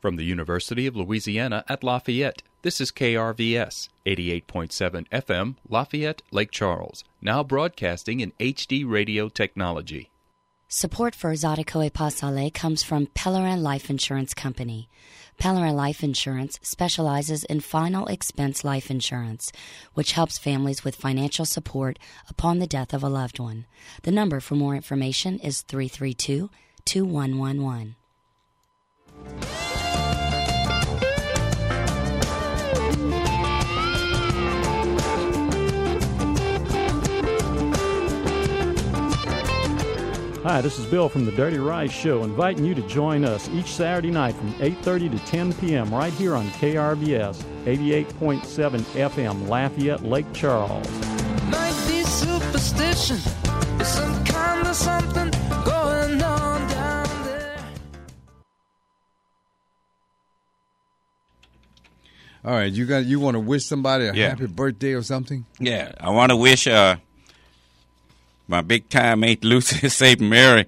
From the University of Louisiana at Lafayette, this is KRVS, 88.7 FM, Lafayette, Lake Charles, now broadcasting in HD radio technology. Support for Zydeco et Pas Aller comes from Pellerin Life Insurance Company. Pellerin Life Insurance specializes in final expense life insurance, which helps families with financial support upon the death of a loved one. The number for more information is 332-2111. Hi, this is Bill from the Dirty Rice Show, inviting you to join us each Saturday night from 8:30 to 10 p.m. right here on KRVS, 88.7 FM, Lafayette, Lake Charles. Might be superstition, or some kind of something going on down there. All right, you want to wish somebody a happy birthday or something? Yeah, I want to wish my big-time Aunt Lucy St. Mary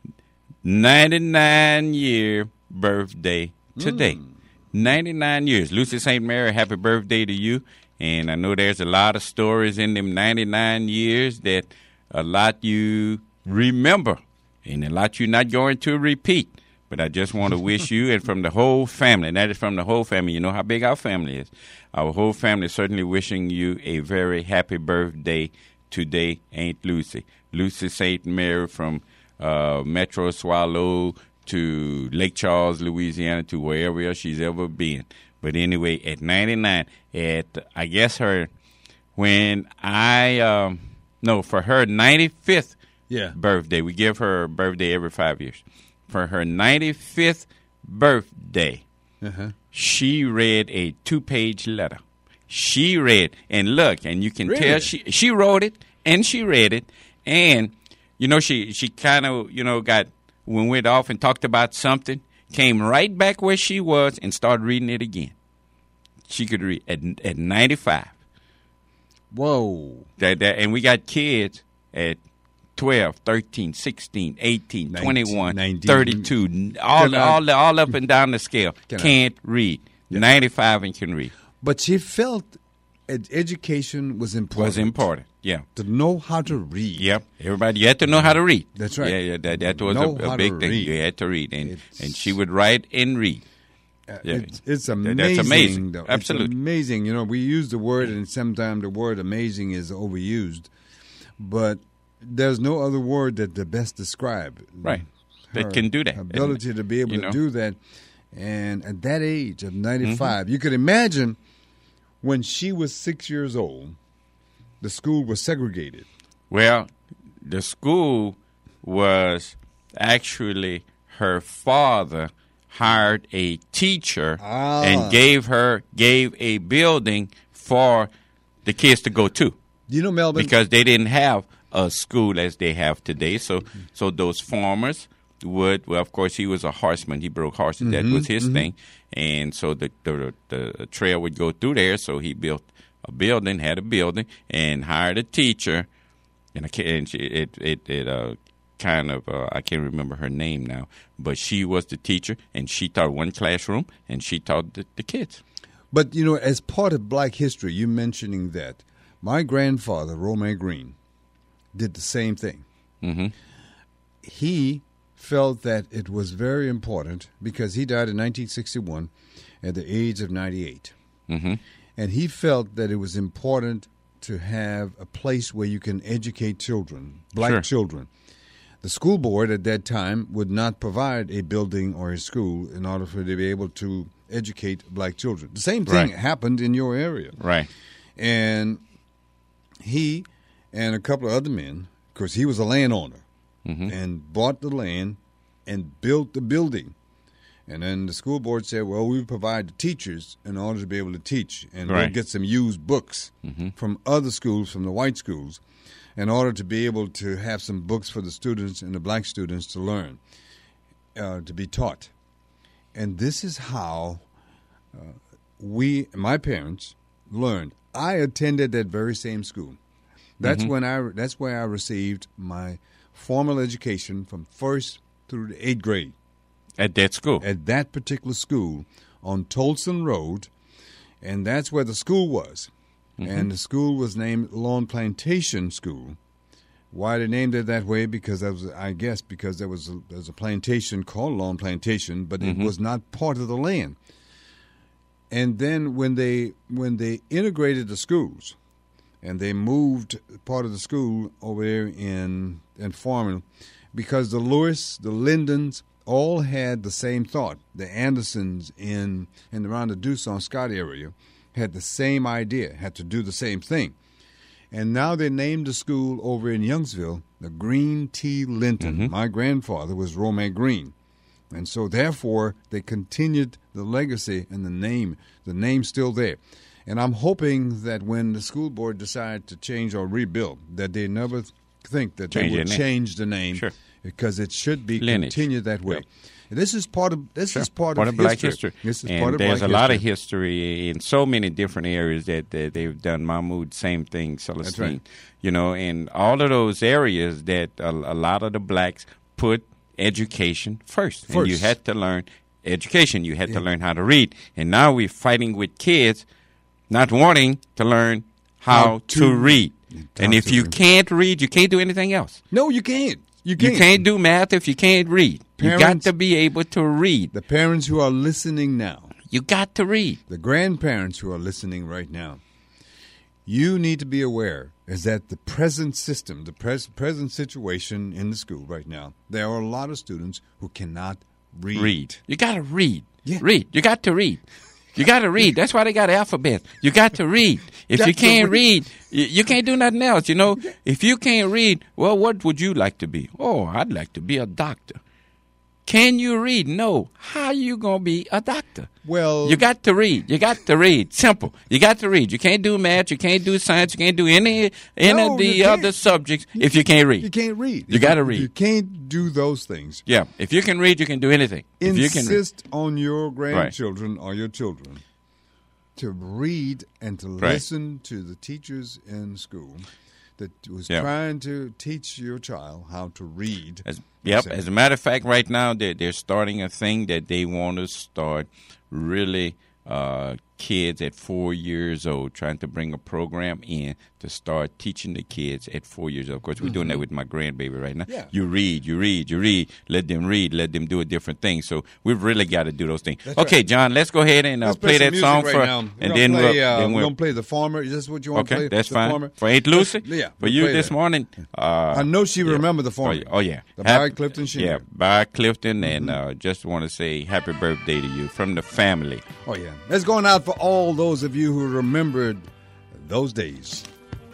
99-year birthday today. 99 years. Lucy St. Mary, happy birthday to you. And I know there's a lot of stories in them 99 years that a lot you remember and a lot you're not going to repeat. But I just want to wish you, and from the whole family, and that is from the whole family. You know how big our family is. Our whole family is certainly wishing you a very happy birthday today, Aunt Lucy. Lucy St. Mary from Metro Swallow to Lake Charles, Louisiana, to wherever else she's ever been. But anyway, at 99, I guess for her 95th birthday, we give her a birthday every 5 years. For her 95th birthday, she read a 2-page letter. She read, and look, and you can tell she wrote it, and she read it, and, you know, she kind of, went off and talked about something, came right back where she was and started reading it again. She could read at 95. Whoa. And we got kids at 12, 13, 16, 18, 19, 21, 19, 32, all up and down the scale. Can't read. Yeah. 95 and can read. But she felt education was important. Yeah. To know how to read. Yep. Everybody, you had to know how to read. That's right. Yeah, that was a big thing. You had to read. And she would write and read. It's amazing. That's amazing. Though. Absolutely. It's amazing. You know, we use the word, and sometimes the word amazing is overused. But there's no other word that the best describe. Right. That can do that. Ability to be able to do that. And at that age of 95, you could imagine when she was 6 years old, the school was segregated. Well, the school was actually her father hired a teacher and gave a building for the kids to go to. You know, Melvin? Because they didn't have a school as they have today. So those farmers would, well, of course, he was a horseman. He broke horses. That was his thing. And so the trail would go through there. So he built a building, had a building, and hired a teacher. And I can't remember her name now, but she was the teacher, and she taught one classroom, and she taught the kids. But, you know, as part of black history, you mentioning that, my grandfather, Romeo Green, did the same thing. He felt that it was very important because he died in 1961 at the age of 98. And he felt that it was important to have a place where you can educate children, black children. The school board at that time would not provide a building or a school in order for them to be able to educate black children. The same thing happened in your area. Right. And he and a couple of other men, of course, he was a landowner, and bought the land and built the building. And then the school board said, well, we provide the teachers in order to be able to teach. And we'll get some used books from other schools, from the white schools, in order to be able to have some books for the students and the black students to learn, to be taught. And this is how my parents, learned. I attended that very same school. That's that's where I received my formal education from first through the 8th grade. At that school. At that particular school on Tolson Road, and that's where the school was. And the school was named Lawn Plantation School. Why they named it that way? Because there was a plantation called Lawn Plantation, but it was not part of the land. And then when they integrated the schools, and they moved part of the school over there in farming, because the Lewis, the Lindens, all had the same thought. The Andersons in around the Deuce Scott area had the same idea, had to do the same thing. And now they named the school over in Youngsville the Green T. Linton. My grandfather was Romeo Green. And so, therefore, they continued the legacy and the name's still there. And I'm hoping that when the school board decide to change or rebuild, that they never think that they will change the name, because it should be continued that way. Yep. This is part of Black history. This is and part of there's Black a lot of history in so many different areas that they've done. Mahmoud, same thing, Celestine. That's right. You know, in all of those areas that a lot of the blacks put education first. And you had to learn education. You had to learn how to read. And now we're fighting with kids not wanting to learn how to read. And if you can't read, you can't do anything else. No, you can't. You can't do math if you can't read. You got to be able to read. The parents who are listening now. You got to read. The grandparents who are listening right now. You need to be aware is that the present system, the present situation in the school right now, there are a lot of students who cannot read. You got to read. Yeah. Read. You got to read. You got to read. That's why they got alphabets. You got to read. If you can't read, you can't do nothing else. You know, if you can't read, well, what would you like to be? Oh, I'd like to be a doctor. Can you read? No. How are you going to be a doctor? Well, you got to read. You got to read. Simple. You got to read. You can't do math. You can't do science. You can't do any of the other subjects if you can't read. You can't read. You got to read. You can't do those things. Yeah. If you can read, you can do anything. Insist on your grandchildren or your children to read and to listen to the teachers in school that was trying to teach your child how to read. As a matter of fact, right now they're starting a thing that they want to start really kids at 4 years old, trying to bring a program in to start teaching the kids at 4 years old. Of course, we're doing that with my grandbaby right now. Yeah. You read. Let them read. Let them do a different thing. So we've really got to do those things. That's okay, right. John, let's go ahead and play that song right now. And then we're going to play The Farmer. Is this what you want to play? Okay, that's fine. Farmer? For Aunt Lucy? For you this morning. I know she remembered The Farmer. Oh, yeah. The Barry Clifton Senior. Yeah, Barry Clifton. And just want to say happy birthday to you from the family. Oh, yeah. That's going out for all those of you who remembered those days.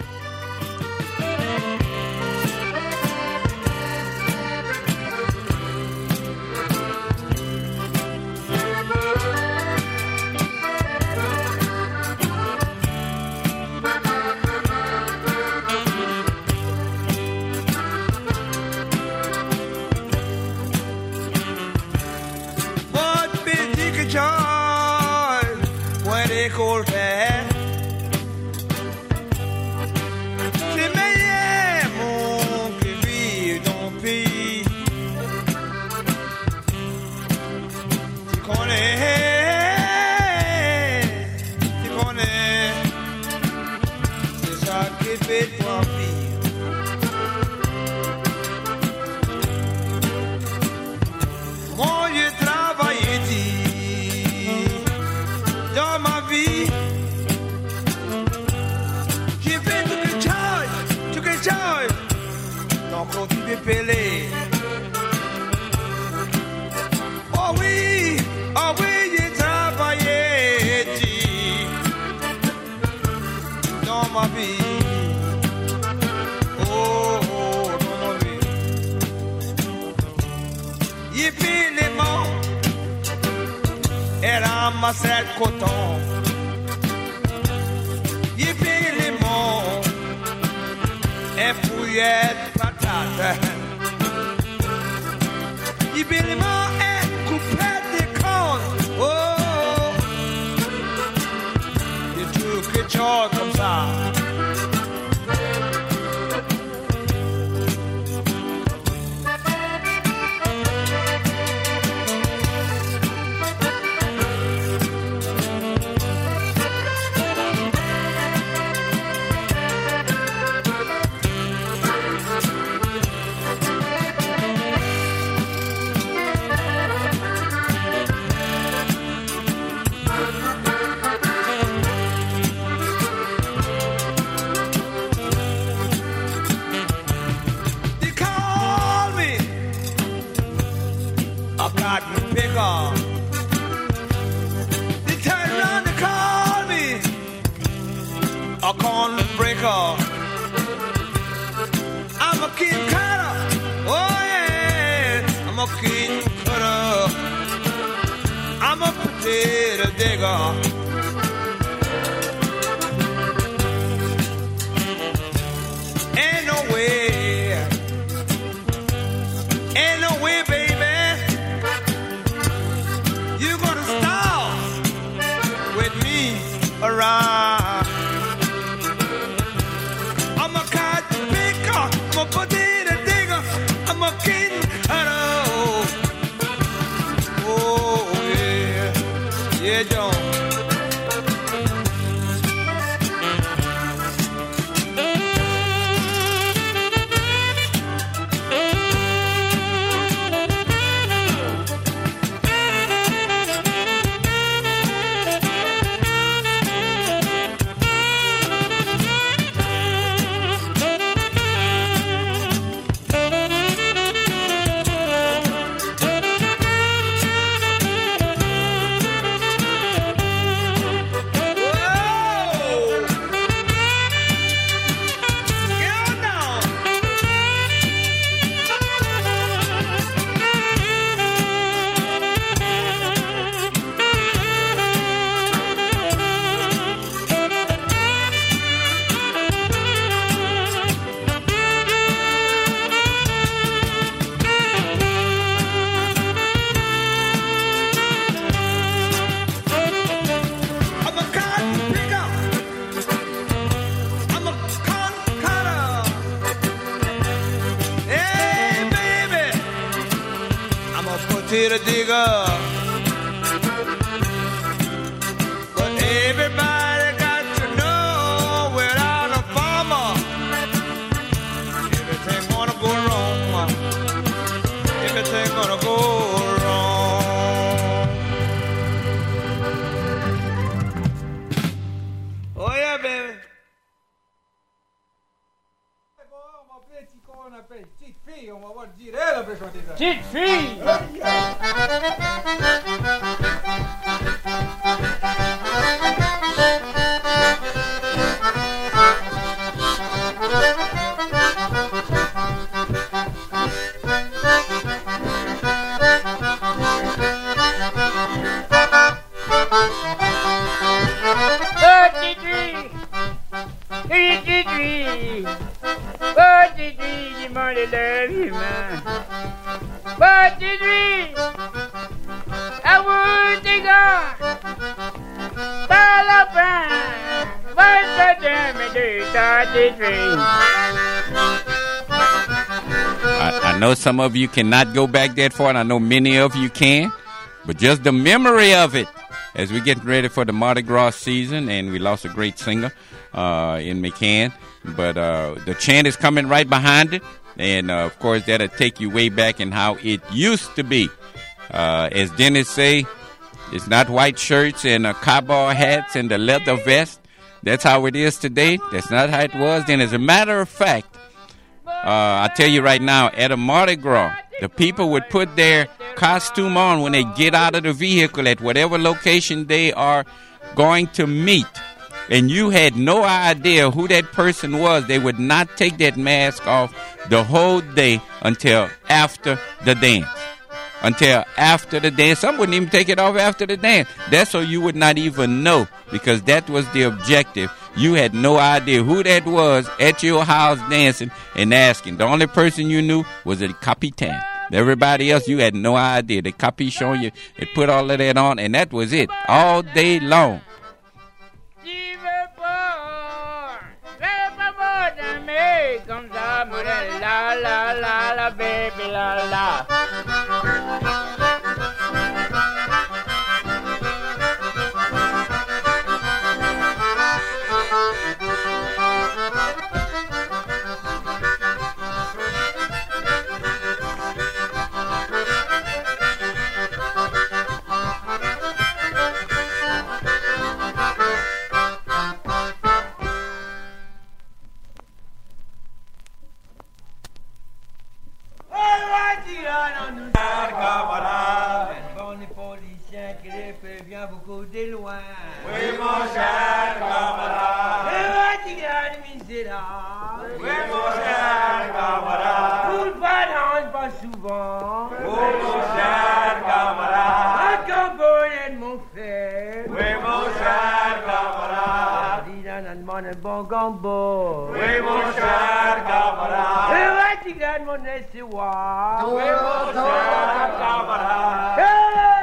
Masset coton, yippee limon, et fouillette patate. Yippee limon et coupette de cornes. Oh, des trucs chauds comme ça. a cotton picker. They turn around and call me a corn breaker. I'm a kid cutter. Oh yeah, I'm a kid cutter. I'm a potato digger. Ain't no way, baby, you're gonna stop with me around. I'm a cotton picker, I'm a potato digger, I'm a kitten cutter. Oh yeah, yeah, John. Potato digger, but everybody got to know without a farmer, everything gonna go wrong. Everything gonna go wrong. Oh yeah, baby. Cheat free! Love you, man. But did we? I would take on. What's the damn I know some of you cannot go back that far, and I know many of you can, but just the memory of it as we get ready for the Mardi Gras season, and we lost a great singer in McCann, but the chant is coming right behind it. And, of course, that'll take you way back in how it used to be. As Dennis say, it's not white shirts and cowboy hats and the leather vest. That's how it is today. That's not how it was then. As a matter of fact, I tell you right now, at a Mardi Gras, the people would put their costume on when they get out of the vehicle at whatever location they are going to meet. And you had no idea who that person was. They would not take that mask off the whole day until after the dance. Until after the dance. Some wouldn't even take it off after the dance. That's so you would not even know, because that was the objective. You had no idea who that was at your house dancing and asking. The only person you knew was the Capitan. Everybody else, you had no idea. The Capichon, you had put all of that on, and that was it all day long. Comme ça, la la la la baby la la. le bon gombo. Oui, mon cher camarade. Et ouais, tu gagnes mon espoir. Oui, mon cher camarade. Hey!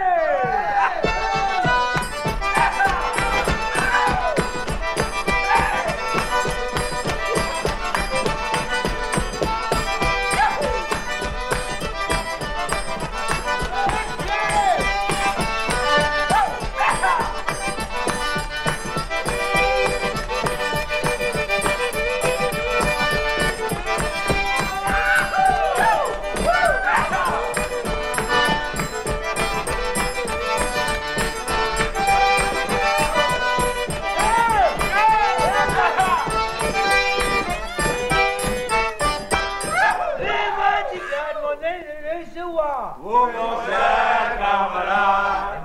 Oh, mon cher camarade.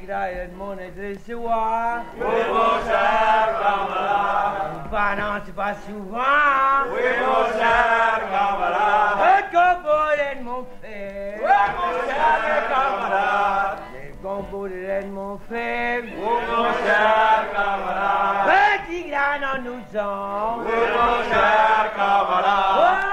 Oui, mon cher camarade. Non, c'est pas souvent. Oui, mon cher camarade. Le gombo de mon frère. Oui, mon cher camarade. Le gombo de mon frère. Oui, mon cher camarade. Petit grain en nous en. Oui, mon cher camarade. Oh!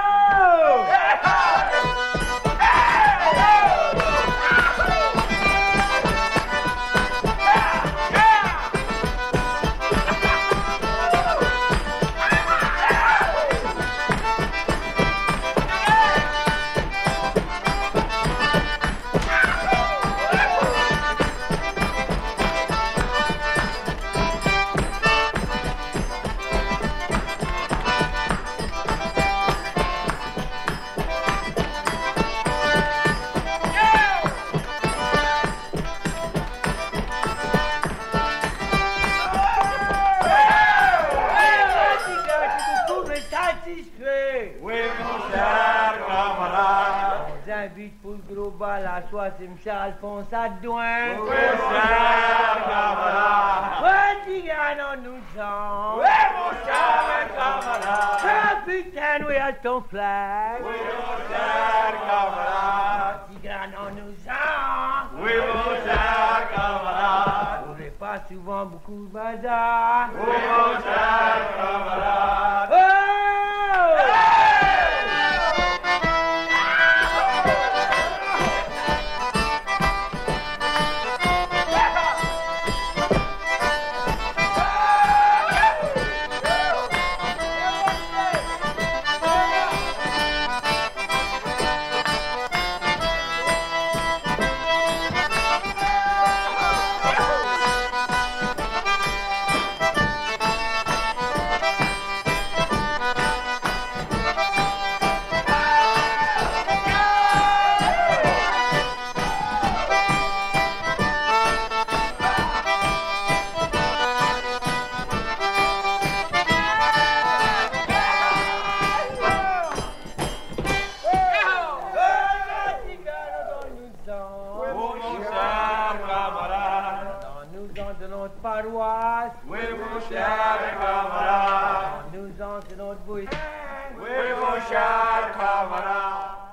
Pour le gros bal à soi, c'est M. Alphonse Adouin. Oui, mon cher camarade. Petit grain en nous en. Oui, mon cher camarade. Capitaine, oui, à ton flag. Oui, mon cher camarade. Petit grain en nous en. Oui, mon cher camarade. On n'est pas souvent beaucoup de bazar. Oui, mon cher camarade. Oh! Paroisse. Oui, mon cher camarade. Nous entrons dans notre bouille. Oui, mon cher camarade.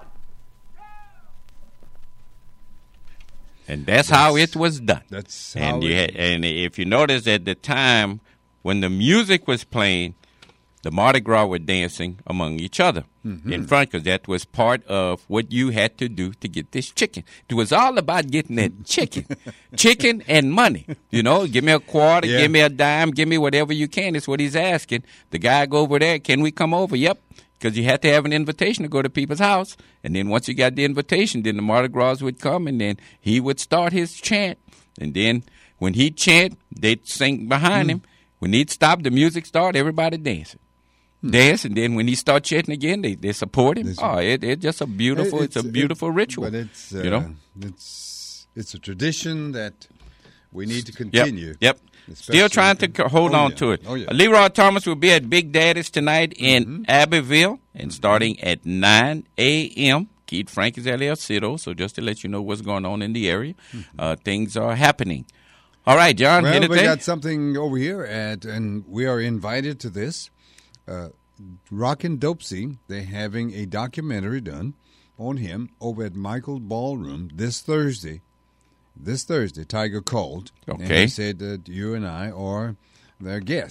And that's how it was done. That's how And and if you notice at the time when the music was playing, the Mardi Gras were dancing among each other in front, because that was part of what you had to do to get this chicken. It was all about getting that chicken and money. You know, give me a quarter, give me a dime, give me whatever you can. That's what he's asking. The guy go over there, can we come over? Yep. Because you had to have an invitation to go to people's house. And then once you got the invitation, then the Mardi Gras would come, and then he would start his chant. And then when he'd chant, they'd sing behind him. When he'd stop, the music started, everybody dancing. Dance, and then when he start chanting again, they support him. It's just a beautiful, it's a beautiful ritual. But it's, you know, it's a tradition that we need to continue. Yep. Still trying to hold on to it. Oh, yeah. Leroy Thomas will be at Big Daddy's tonight in Abbeville, and starting at 9 a.m. Keith Frank is at El Cito, so just to let you know what's going on in the area, things are happening. All right, John. Well, anything? we got something over here, and we are invited to this. Rockin' Dopesy, they're having a documentary done on him over at Michael Ballroom this Thursday. Tiger called. Okay. And he said that you and I are their guests.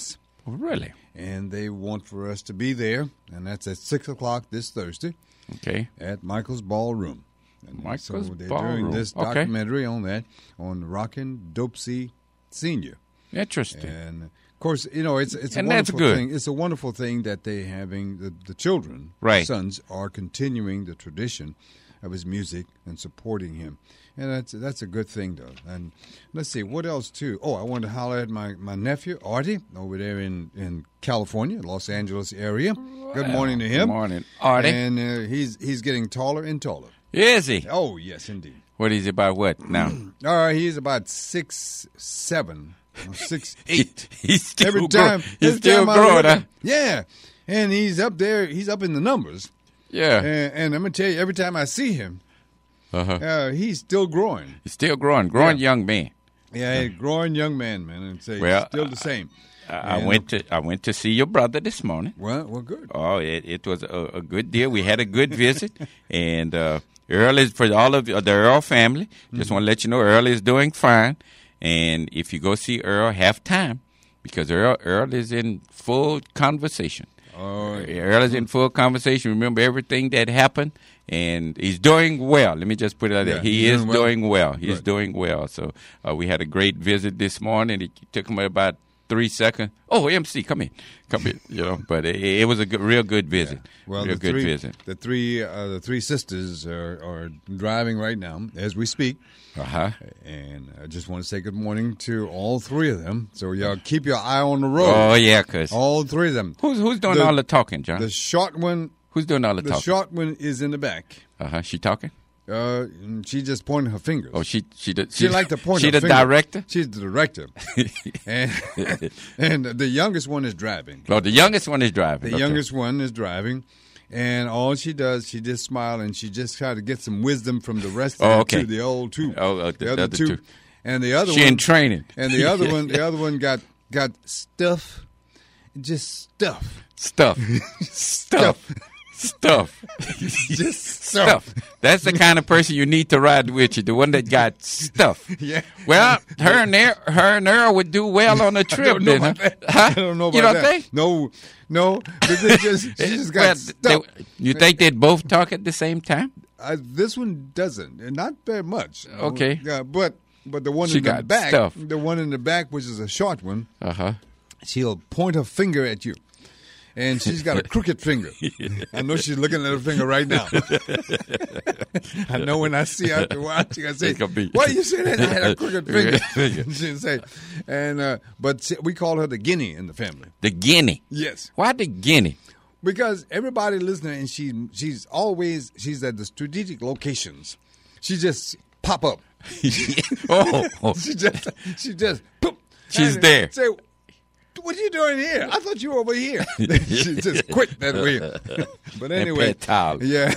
Really? And they want for us to be there, and that's at 6 o'clock this Thursday. Okay. At Michael's Ballroom. And Michael's so they're Ballroom. doing this Okay. documentary on that, on Rockin' Dopsy Sr. Interesting. And, of course, you know, it's a And wonderful that's good. thing. It's a wonderful thing that they having, the children, Right. sons, are continuing the tradition of his music and supporting him. And that's a good thing, though. And let's see, what else, too? Oh, I wanted to holler at my nephew, Artie, over there in California, Los Angeles area. Good morning to him. Good morning, Artie. And he's getting taller and taller. Is he? Oh, yes, indeed. What is he about what now? He's about 6'7", or 6'8". He's still Every grow- time, He's every still time I growing, look huh? at- Yeah, and he's up there. He's up in the numbers. Yeah. And I'm gonna tell you, every time I see him, he's still growing. He's still growing. Growing young man. Yeah, a growing young man, and say Well, still the same. I And, went to see your brother this morning. Well, good. Oh, it was a good deal. We had a good visit, and Earl is for all of the Earl family. Just want to let you know Earl is doing fine, and if you go see Earl, have time because Earl is in full conversation. Oh, Earl is in full conversation. Remember everything that happened, and he's doing well. Let me just put it like that. He is doing well. He's doing well. So we had a great visit this morning. It took him about 3 seconds. Oh, MC, come in. You know, but it was a real good visit. Yeah. Well, real good visit. The three sisters are driving right now as we speak. And I just want to say good morning to all three of them. So y'all keep your eye on the road. Oh yeah, cause all three of them. Who's doing all the talking, John? The short one. Who's doing all the talking? The short one is in the back. She talking? She just pointing her fingers. Oh, she like to point. She her the finger. director. She's the director, and the youngest one is driving. Oh, the youngest one is driving. The youngest one is driving, and all she does, she just smile and she just try to get some wisdom from the rest of the two, the old two. The other two. And the other she one in training. And the other one got stuff, just stuff. Just stuff. That's the kind of person you need to ride with you, the one that got stuff. Yeah. Well, her and Earl would do well on a trip. I don't know about that. You don't think? No. She just got stuff. You think they'd both talk at the same time? This one doesn't, and not very much. Okay. Yeah, but the one She in the got back, stuff. the one in the back, which is a short one, she'll point her finger at you. And she's got a crooked finger. I know she's looking at her finger right now. I know when I see her after watching, I say, "Why you say that?" I had a crooked finger. She'll say, but we call her the guinea in the family. The guinea. Yes. Why the guinea? Because everybody listening, and she's at the strategic locations. She just pop up. Oh. she just poop. She's there. Say, what are you doing here? I thought you were over here. She just quit that way. But anyway, yeah.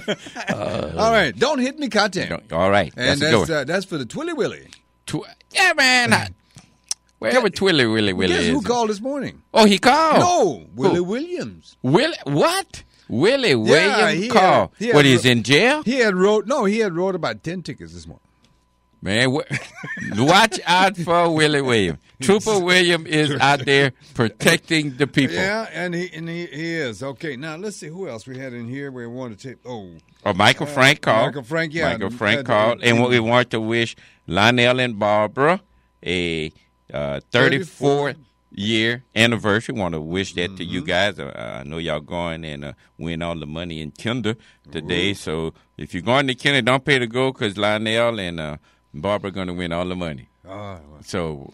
All right, don't hit me, Cotton. All right, and that's for the Twilly Willy. Yeah, man. Wherever Twilly Willy Guess is. who called this morning? Oh, he called. No, Willie Williams. What? Willie Williams called. What? He's in jail? He had wrote about 10 tickets this morning. Man, watch out for Willie Williams. Trooper Williams is out there protecting the people. Yeah, and he is. Okay, now let's see who else we had in here. We wanted to take. Michael Frank called. Michael Frank, yeah. Michael Frank called, and we want to wish Lionel and Barbara a 34th year anniversary. Want to wish that to you guys. I know y'all going and win all the money in Kinder today. So if you're going to Kinder, don't pay to go because Lionel and Barbara going to win all the money. So.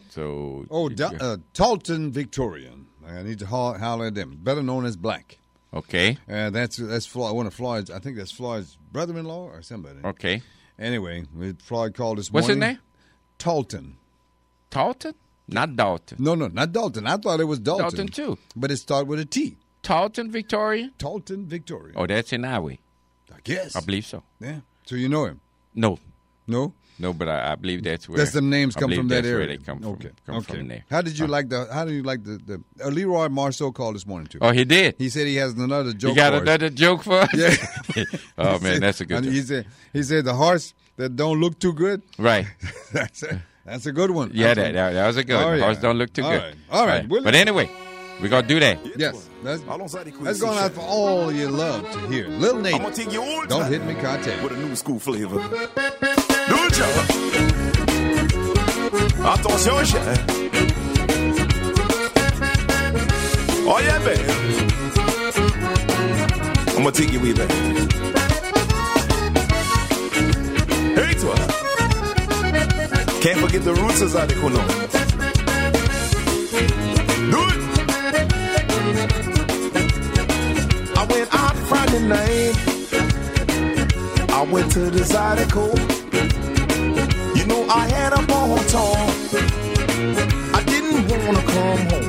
Talton Victorian. I need to holler at them. Better known as Black. Okay. That's one of Floyd's. I think that's Floyd's brother-in-law or somebody. Okay. Anyway, Floyd called this morning. What's his name? Talton. Talton? Not Dalton. No, not Dalton. I thought it was Dalton. Dalton too. But it started with a T. Talton Victorian? Talton Victorian. Oh, that's in Iowa. I guess. I believe so. Yeah. So you know him? No. No? No, but I believe that's where. That's the names come from that area. Where they come from. Come from there. How do you like the Leroy Marceau called this morning too? Oh, he did. He said he has another joke. You got another joke for us? Yeah. Oh man, that's a good joke. He said the horse that don't look too good. Right. That's a good one. Yeah, that was a good one. The horse don't look too good. All right. But anyway, We're going to do that. Yes. That's going out for all you love to hear. Little Nate, Don't Hit Me Cartel. With a new school flavor. Do it, y'all. Attention, cher. Oh, yeah, baby. I'm going to take you away, baby. Hey, toi. Can't forget the roots of Zadikono. Do it. I went out Friday night. I went to the Zydeco. You know I had a ball talk. I didn't want to come home.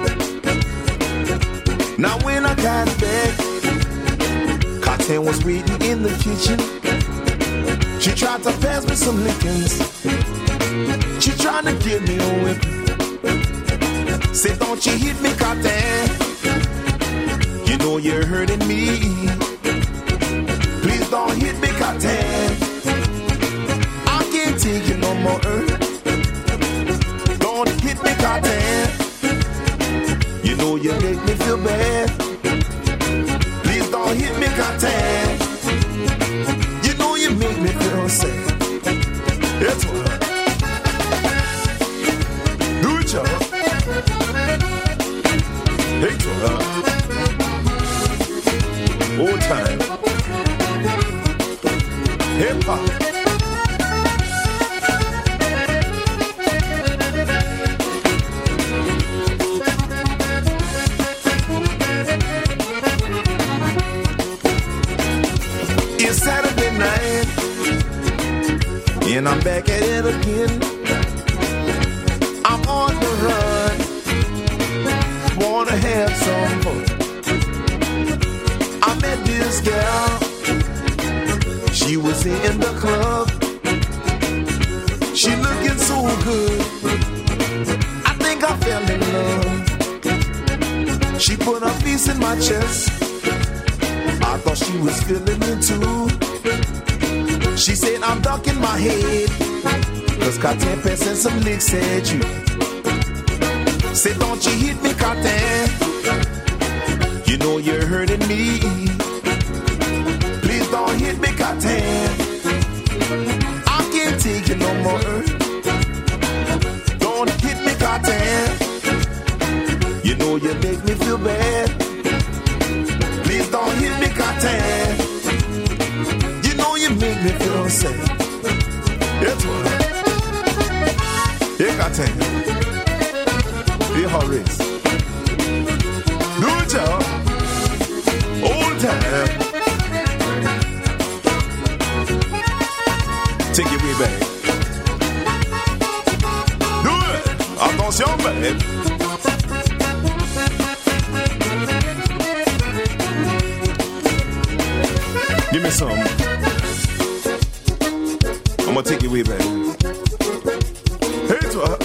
Now when I got back, Cartel was waiting in the kitchen. She tried to pass me some lickings. She tried to get me a whipping. Said, don't you hit me, Cartel. You know you're hurting me. Please don't hit me, Cartel. I can't take it no more. Don't hit me, Cartel. You know you make me feel bad. Please don't hit me, Cartel. You know you make me feel sad. That's what. Do it, y'all. Hey, y'all. Old time. Hip hop. It's Saturday night, and I'm back at it again. I'm on the run, wanna have some fun. I met this girl, she was in the club. She looking so good, I think I fell in love. She put her face in my chest, I thought she was feeling me too. She said I'm ducking my head, cause Cartel passing some licks at you. Said don't you hit me, Cartel. You know you're hurting me. Please don't hit me, Cartel. I can't take it no more. Don't hit me, Cartel. You know you make me feel bad. Please don't hit me, Cartel. You know you make me feel sad. That's what. Hey, Cartel. Hey, Horace. Do it, y'all. Old time. Take it way back. Do it. Attention, babe. Give me some. I'm gonna take it way back. Hey, toi.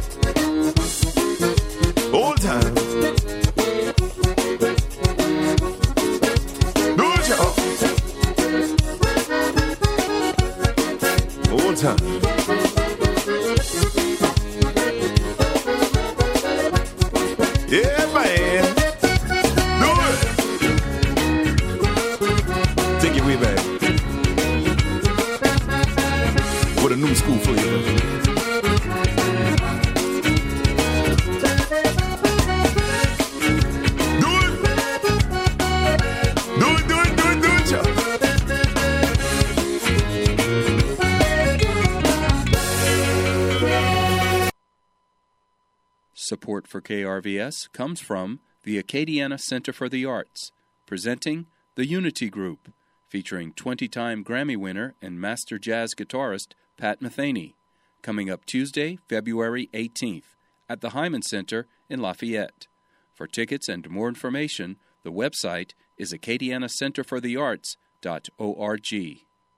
Old time. Do it, y'all. Old time. Yeah, man. Do it. Take it way back. With a new school flavor. Do it. Do it, do it, do it, do it, y'all. Support for KRVS comes from the Acadiana Center for the Arts, presenting The Unity Group, featuring 20-time Grammy winner and master jazz guitarist Pat Metheny, coming up Tuesday, February 18th at the Hyman Center in Lafayette. For tickets and more information, the website is acadianacenterforthearts.org.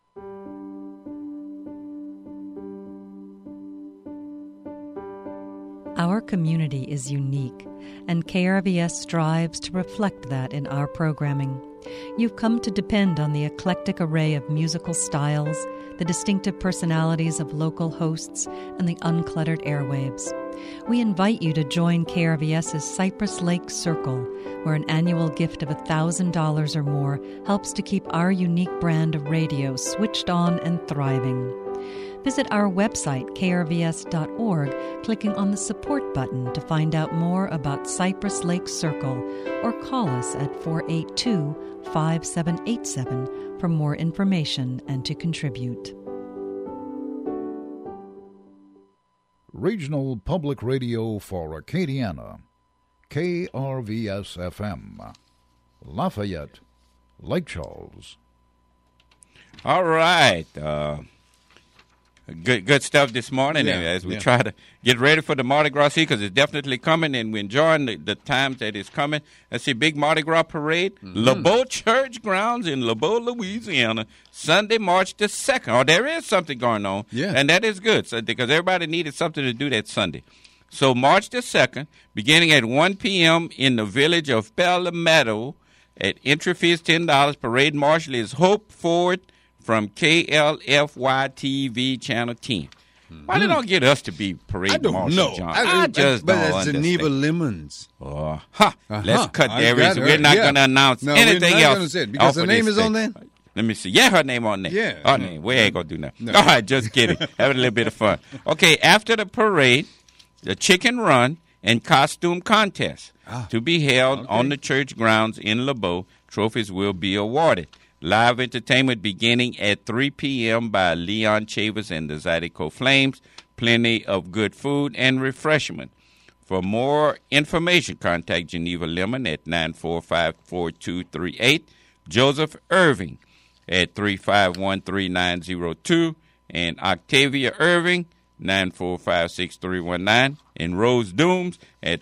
Our community is unique, and KRVS strives to reflect that in our programming. You've come to depend on the eclectic array of musical styles, the distinctive personalities of local hosts, and the uncluttered airwaves. We invite you to join KRVS's Cypress Lake Circle, where an annual gift of $1,000 or more helps to keep our unique brand of radio switched on and thriving. Visit our website, krvs.org, clicking on the support button to find out more about Cypress Lake Circle, or call us at 482-5787 for more information and to contribute. Regional Public Radio for Acadiana, KRVS-FM, Lafayette, Lake Charles. All right. Good stuff this morning as we try to get ready for the Mardi Gras season, because it's definitely coming, and we're enjoying the times that it's coming. Let's see, big Mardi Gras parade, LeBeau Church Grounds in LeBeau, Louisiana, Sunday, March the 2nd. Oh, there is something going on, and that is good, because everybody needed something to do that Sunday. So March the 2nd, beginning at 1 p.m. in the village of Palmetto, at entry fee is $10. Parade marshal is Hope Ford from KLFY-TV Channel 10. Why they don't get us to be parade marshal, John? I just don't understand. Geneva Lemons. Let's cut there. We're not going to announce anything else. Because her name is on there? Let me see. Yeah, her name on there. Yeah. Her name. We ain't going to do nothing. No. All right, just kidding. Having a little bit of fun. Okay, after the parade, the chicken run and costume contest to be held on the church grounds in LeBeau. Trophies will be awarded. Live entertainment beginning at 3 p.m. by Leon Chavez and the Zydeco Flames. Plenty of good food and refreshment. For more information, contact Geneva Lemon at 945-4238, Joseph Irving at 351-3902, and Octavia Irving, 945-6319, and Rose Dooms at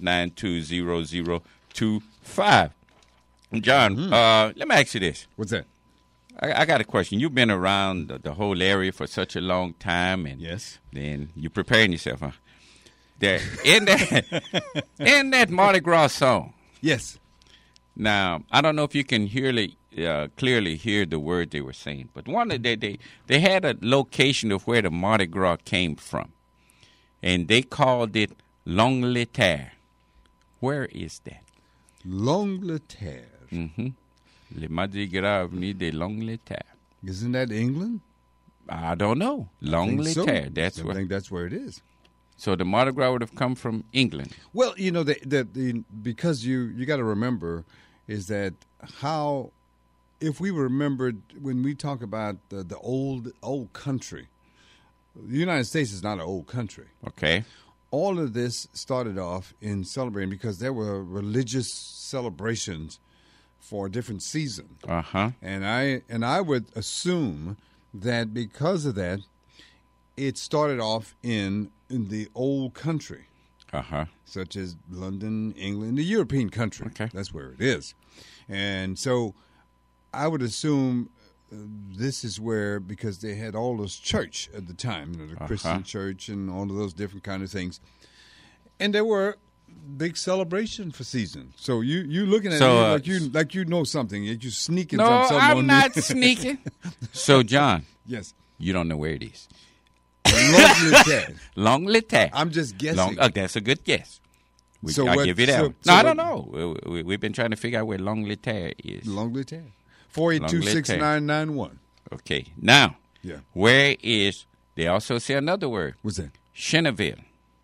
592-0025. John, let me ask you this. What's that? I got a question. You've been around the whole area for such a long time, and then you're preparing yourself, huh? In that Mardi Gras song. Yes. Now, I don't know if you can clearly hear the word they were saying, but they had a location of where the Mardi Gras came from, and they called it L'Angleterre. Where is that? L'Angleterre. Le Mardi Gras Avenue de L'Angleterre. Isn't that England? I don't know. L'Angleterre. I think that's where it is. So the Mardi Gras would have come from England. Well, you know, because you got to remember is that if we remembered when we talk about the old country, the United States is not an old country. Okay. All of this started off in celebrating because there were religious celebrations for a different season. And I would assume that because of that, it started off in the old country, such as London, England, the European country. Okay. That's where it is. And so I would assume this is where, because they had all those church at the time, the Christian church and all of those different kind of things. And there were big celebration for season. So you looking at me like you know something. You sneaking from someone. No, I'm not sneaking. So, John. Yes. You don't know where it is. L'Angleterre. L'Angleterre. I'm just guessing. That's a good guess. I'll give you that. I don't know. We've been trying to figure out where L'Angleterre is. L'Angleterre. 482-6991. Okay. Now, where is, they also say another word. What's that? Cheneville.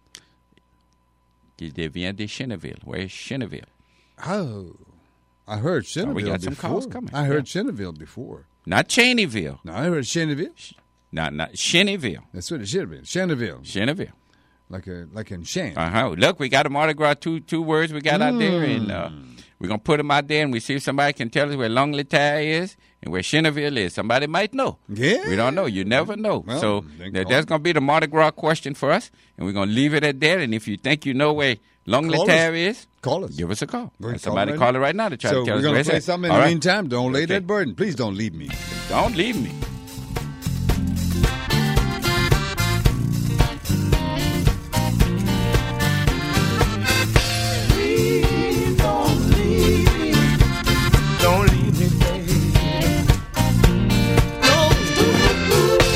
They vient de Cheneville. Where is Cheneville? Oh, I heard Cheneville we got before. Some calls coming. I heard Cheneville before. Not Cheneyville. No, I heard Cheneville. Not Cheneyville. That's what it should be. Cheneville. Cheneville. Like in Shan. Look, we got a Mardi Gras, two words we got out there, and we're going to put them out there, and we see if somebody can tell us where L'Angleterre is and where Cheneville is. Somebody might know. Yeah. We don't know. You never know. Well, so that's going to be the Mardi Gras question for us, and we're going to leave it at that. And if you think you know where L'Angleterre is, call us. Give us a call. Somebody call it right now to try to tell us where where it's at. So we're going to play something in the meantime. Don't lay that burden. Please don't leave me. Don't leave me. Don't leave me, baby.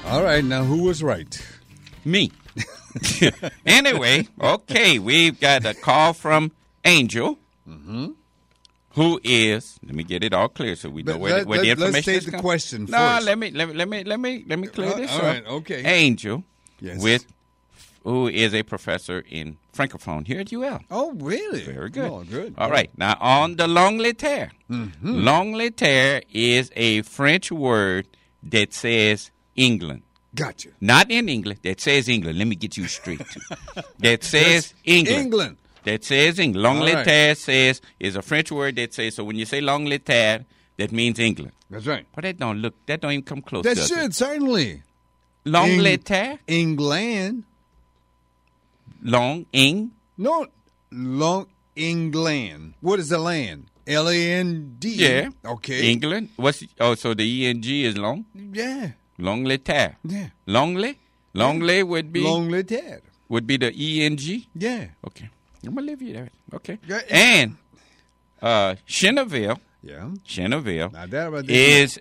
All right, now who was right? Me. Anyway, okay, we've got a call from Angel, who is. Let me get it all clear so we know where the information let's take is the coming. question No, first. let me clear this all up. right, okay. Angel, Yes. who is a professor in Francophone here at UL. Oh, really? Very good. Oh, good. All right. Now, on the L'Angleterre. L'Angleterre is a French word that says England. Gotcha. Not in England. That says England. Let me get you straight. That says England. England. That says England. L'Angleterre is a French word that says, so when you say L'Angleterre, that means England. That's right. But that don't even come close That does it? should, certainly. L'Angleterre? England. No, Long England. What is the land? L-A-N-D. Yeah. Okay. England. So the E-N-G is long? Yeah. L'Angleterre. Yeah. Longley would be L'Angleterre. would be the E-N-G? Yeah. Okay. I'm going to leave you there. Okay. Yeah, And Cheneville. Yeah. Cheneville Now that right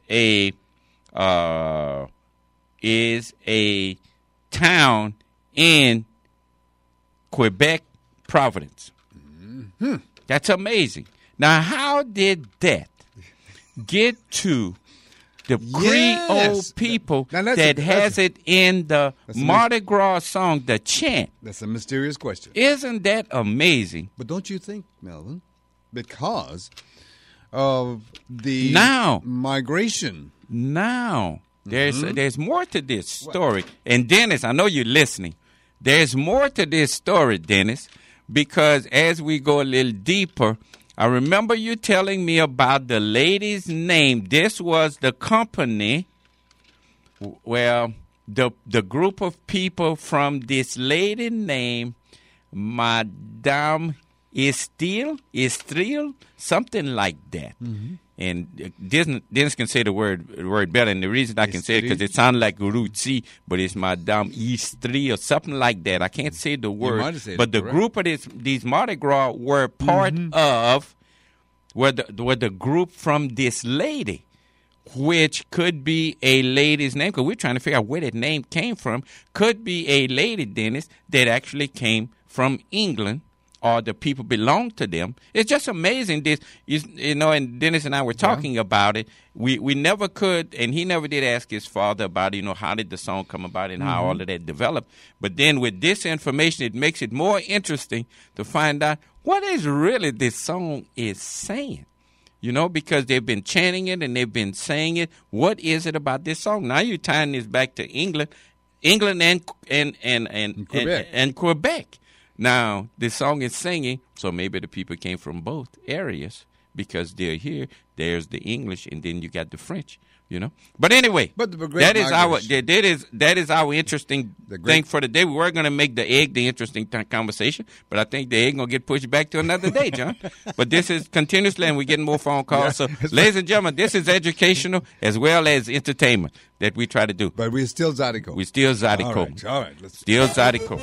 there. is a town in Quebec Providence. That's amazing. Now, how did that get to the Creole people Now, that has it in the Mardi Gras song, the chant? That's a mysterious question. Isn't that amazing? But don't you think, Melvin, because of the migration. Now, there's more to this story. And Dennis, I know you're listening. There's more to this story, Dennis, because as we go a little deeper, I remember you telling me about the lady's name. This was the company where the group of people from this lady named Madame Estil, something like that. And Dennis can say the word better, and the reason I can say it because it sounds like Rutsi, but it's Madame Istri or something like that. I can't say the word, but the group of these Mardi Gras were part of were the group from this lady, which could be a lady's name, because we're trying to figure out where that name came from. Could be a lady, Dennis, that actually came from England, or the people belong to them. It's just amazing. This, and Dennis and I were talking about it. We never could, and he never did ask his father about, how did the song come about and how all of that developed. But then with this information, it makes it more interesting to find out what is really this song is saying. Because they've been chanting it and they've been saying it. What is it about this song? Now you're tying this back to England and Quebec. Now, this song is singing, so maybe the people came from both areas because they're here. There's the English, and then you got the French, But anyway, that is our interesting thing for the day. We were going to make the egg the interesting conversation, but I think the egg going to get pushed back to another day, John. But this is continuously, and we're getting more phone calls. So, ladies and gentlemen, this is educational as well as entertainment that we try to do. But we're still Zydeco. We're still Zydeco. All right. Still Zydeco.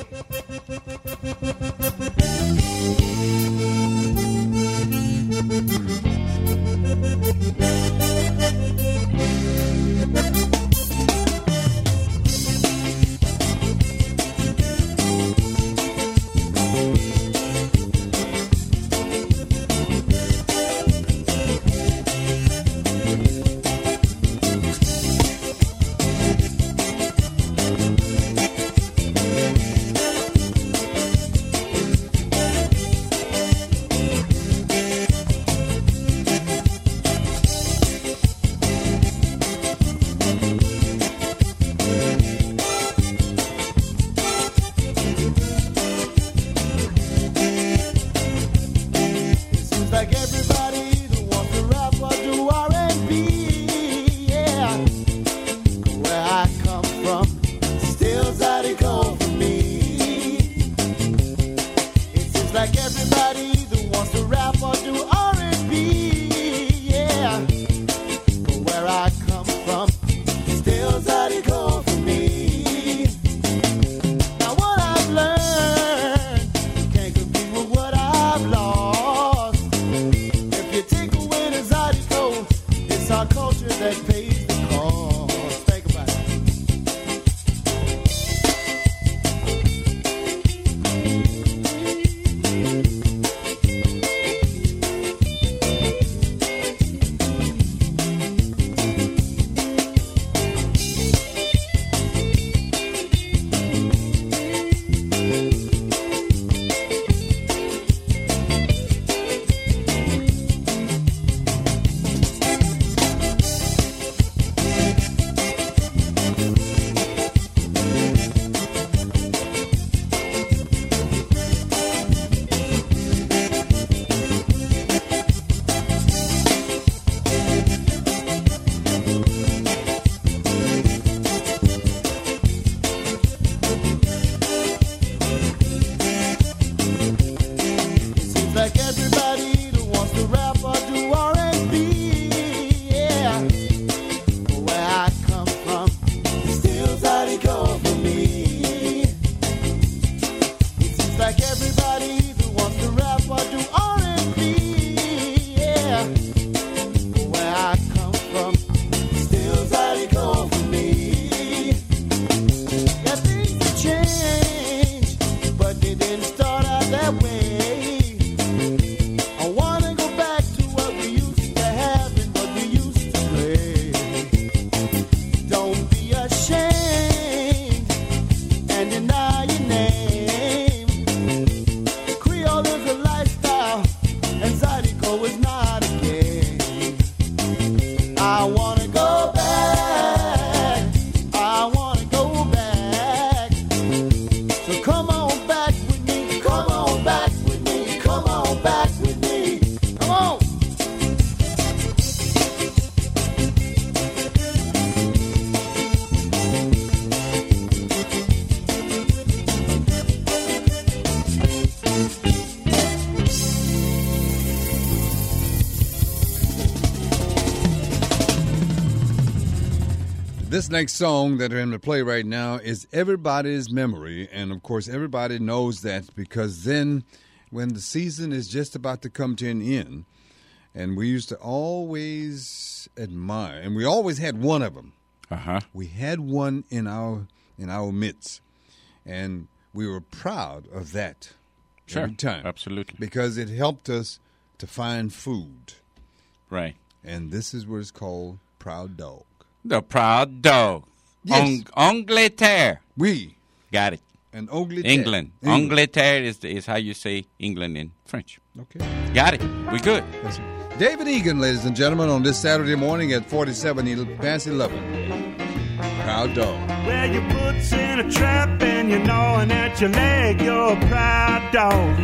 This next song that I'm going to play right now is Everybody's Memory. And, of course, everybody knows that because then when the season is just about to come to an end, and we used to always admire, and we always had one of them. Uh-huh. We had one in our midst, and we were proud of that every time. Absolutely. Because it helped us to find food. Right. And this is what it's called, Proud Dog. The Proud Dog. Yes. Angleterre. Oui. Got it. And Angleterre. England. Angleterre is how you say England in French. Okay. Got it. We good. That's it. David Egan, ladies and gentlemen, on this Saturday morning at 47 past 11. Proud Dog. Well, your foot's in a trap and you're gnawing at your leg. You're a proud dog.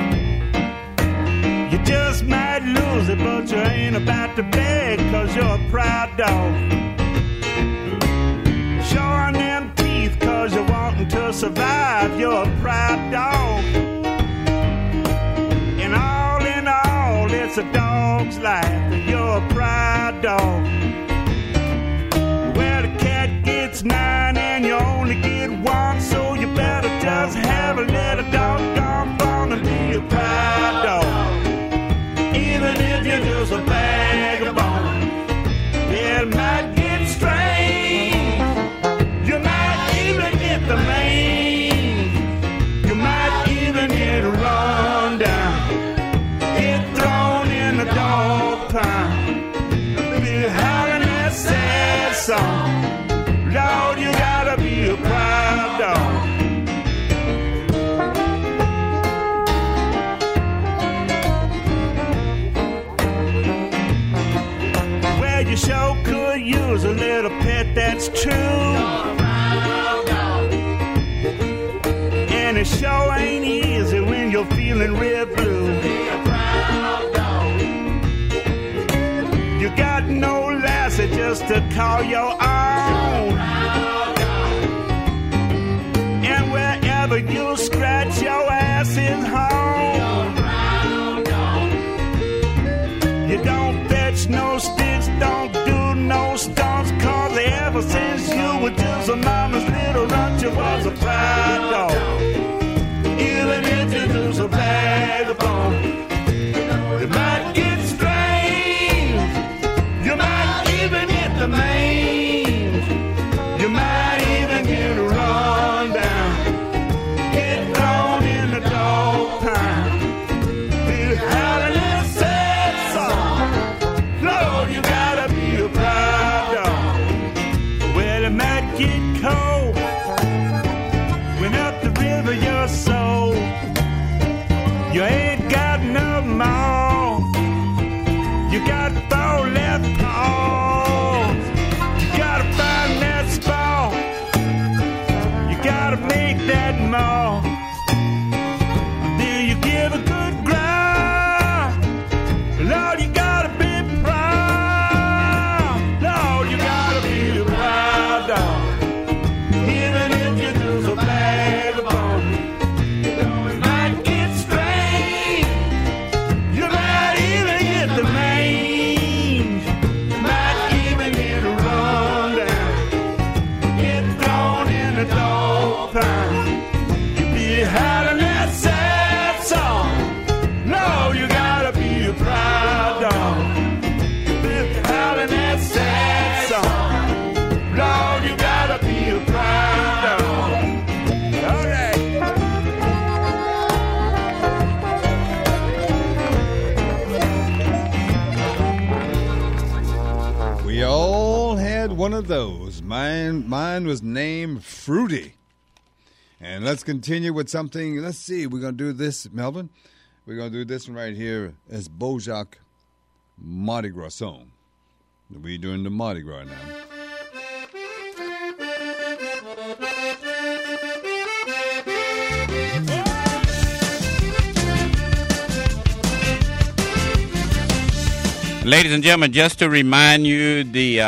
You just might lose it, but you ain't about to beg, 'cause you're a proud dog. Showing them teeth 'cause you're wanting to survive. You're a proud dog. And all in all, it's a dog's life, and you're a proud dog. Well, the cat gets 9 and you only get 1, so you better just have a little doggone fun and be a proud dog. Even if you're just a bag of bones, it might get strange. You might even get the mange. You might even get run down, get thrown in the dog pound. Be howling that sad song. Lord, you gotta be a proud dog. Well, you sure could use a little pet, that's true. And it sure ain't easy when you're feeling real blue. You got no lassie just to call your own. And wherever you scratch, your ass is home. You don't fetch no sticks, don't do no stunts, 'cause ever since you were just a mama's little runt, you was a proud dog. Even if you lose a bag of bones, you might get strange. You might even get the mange. You might even get run down, get thrown in the dog pound. Be howling that sad song. Lord, you gotta be a proud dog. Well, it might get cold when up the river your soul. You ain't got no more. You got 4 left paws. You gotta find that spot. You gotta make that more. Do you give a good growl? Lord, you gotta be proud. Lord, you gotta be a proud dog. Even if you lose a bag of bones, it might get strange. You might even get the mange. You might even get run down, get thrown in the dog pound. You be howling that sad song. No, you gotta be a proud dog. You be howling that sad song. Lord, you gotta be a proud dog. All right. We all had one of those. Mine was named Fruity. And let's continue with something. Let's see. We're going to do this, Melvin. We're going to do this one right here as Bojack Mardi Gras song. We're doing the Mardi Gras now. Ladies and gentlemen, just to remind you, the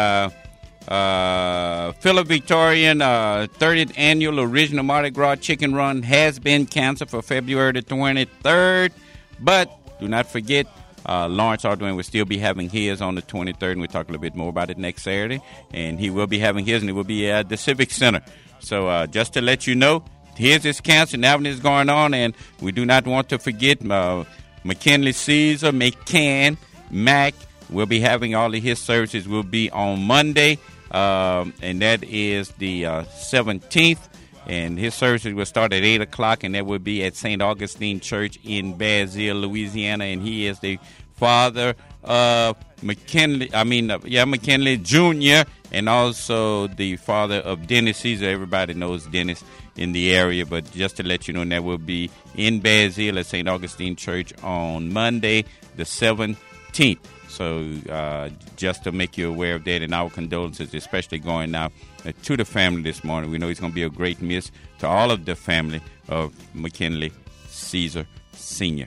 Philip Victorian 30th Annual Original Mardi Gras Chicken Run has been canceled for February the 23rd. But do not forget, Lawrence Arduin will still be having his on the 23rd, and we'll talk a little bit more about it next Saturday. And he will be having his, and it will be at the Civic Center. So just to let you know, his is canceled, and that one is going on, and we do not want to forget McKinley Caesar, Mac will be having all of his services. Will be on Monday, and that is the 17th. And his services will start at 8 o'clock, and that will be at St. Augustine Church in Basile, Louisiana. And he is the father of McKinley Jr., and also the father of Dennis Caesar. Everybody knows Dennis in the area, but just to let you know, that will be in Basile at St. Augustine Church on Monday, the 17th. So just to make you aware of that, and our condolences, especially going out to the family this morning. We know he's going to be a great miss to all of the family of McKinley Caesar Sr.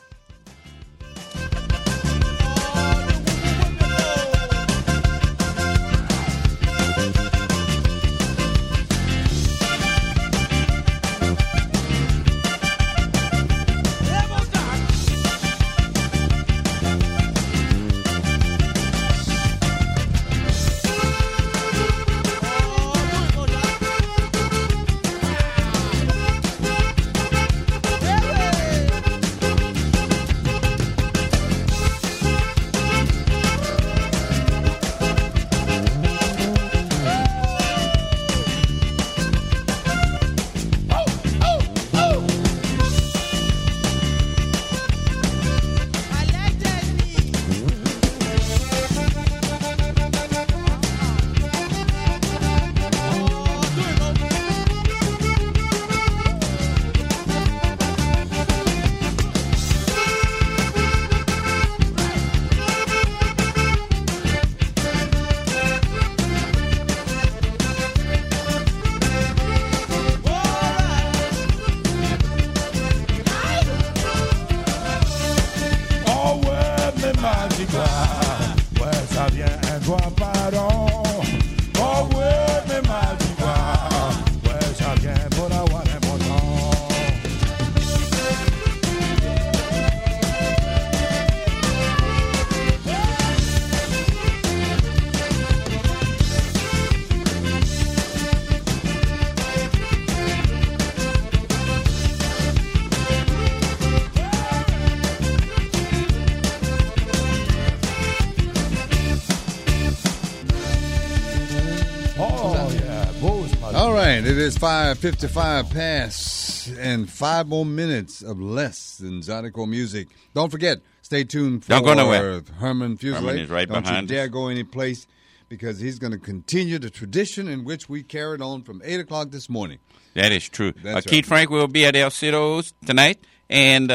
It is 5:55 past and 5 more minutes of less than Zydeco music. Don't forget, stay tuned for Don't go nowhere. Herman Fuselier. Herman is right Don't behind you dare us. go any place, because he's going to continue the tradition in which we carried on from 8 o'clock this morning. That is true. That's Keith right. Frank will be at El Cido's tonight. And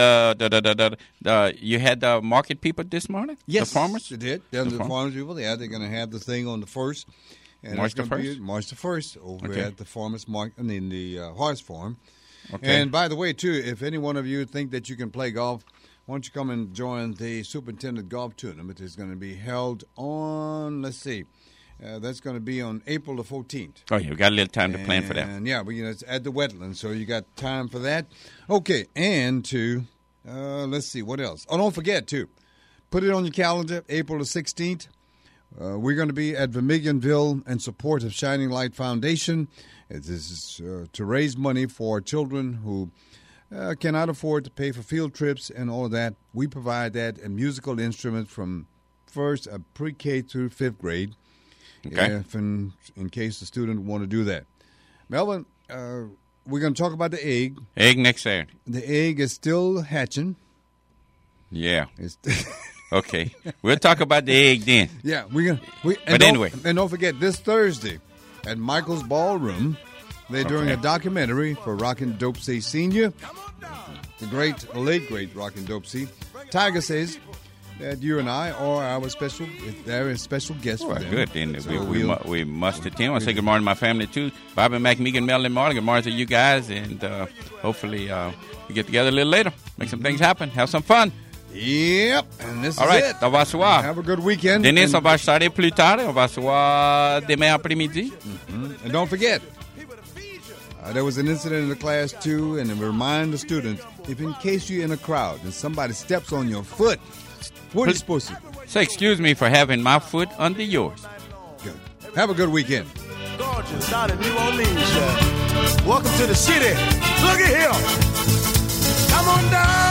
you had the market people this morning? Yes, The farmers? they did. The farmers people, yeah, they're going to have the thing on the 1st. And March the it's gonna 1st? be March the 1st over Okay. at the farmers market, in the horse farm. Okay. And by the way, too, if any one of you think that you can play golf, why don't you come and join the Superintendent Golf Tournament? It's going to be held on, let's see, that's going to be on April the 14th. Oh, yeah, we got a little time to plan for that. And yeah, it's at the wetlands, so you got time for that. Okay, and let's see, what else? Oh, don't forget, too, put it on your calendar, April the 16th. We're going to be at Vermilionville in support of Shining Light Foundation. This is to raise money for children who cannot afford to pay for field trips and all of that. We provide that and musical instruments from pre-K through 5th grade. Okay. If in case the student want to do that. Melvin, we're going to talk about the egg. Egg next Saturday. The egg is still hatching. Yeah. Okay. We'll talk about the egg then. Yeah, anyway. And don't forget, this Thursday at Michael's Ballroom, they're doing a documentary for Rockin' Dope C Sr., the late great Rockin' Dope C. Tiger says that you and I are our special guest for them. Good. Then So we must attend. I say good morning to my family, too. Bobby McMeegan, Melanie Marley. Good morning to you guys. And hopefully we get together a little later, make some things happen, have some fun. Yep, and this All is right, it. on va se voir. Have a good weekend. Dennis, on va se parler plus tard. On va se voir demain après-midi. And don't forget, there was an incident in the class, too, and to remind the students, if in case you're in a crowd and somebody steps on your foot, What are you supposed to do? So excuse me for having my foot under yours. Good. Have a good weekend. Gorgeous out in New Orleans. Welcome to the city. Look at here. Come on down.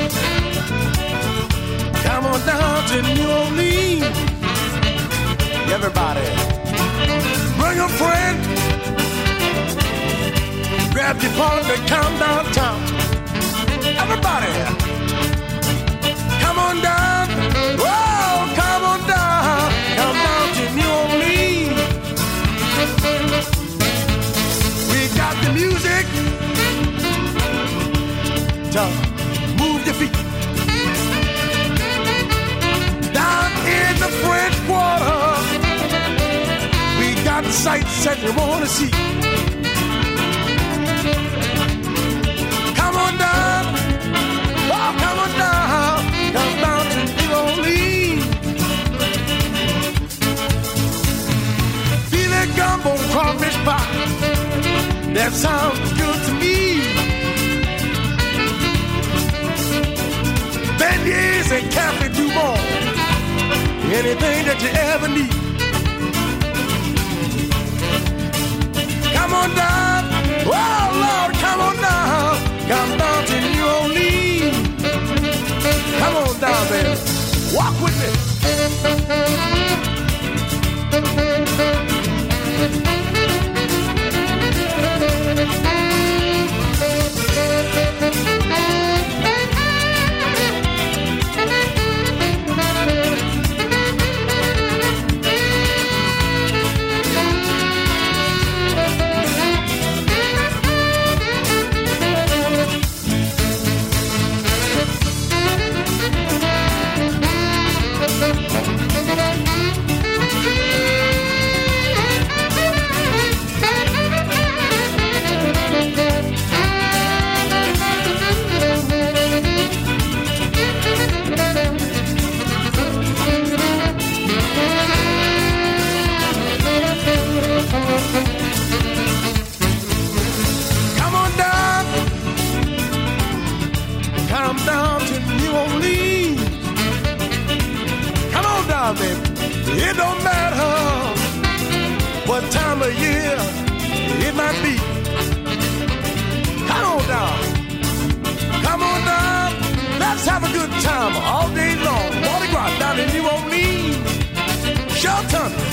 Come on down to New Orleans. Everybody, bring a friend. Grab your partner, come downtown. Everybody, come on down. Whoa, come on down. Come down to New Orleans. We got the music to move your feet. Down in the French Quarter, we got the sights that you want to see. Come on down, oh, come on down, come down to New Orleans. Feel that gumbo crawfish pie, that sounds good to me. Beignets and Cafe Du Monde, anything that you ever need. Come on down, oh Lord, come on down, come down to New Orleans. Come on down, baby, walk with me. It don't matter what time of year it might be. Come on down. Come on down. Let's have a good time all day long. Mardi Gras down in New Orleans. Shelton.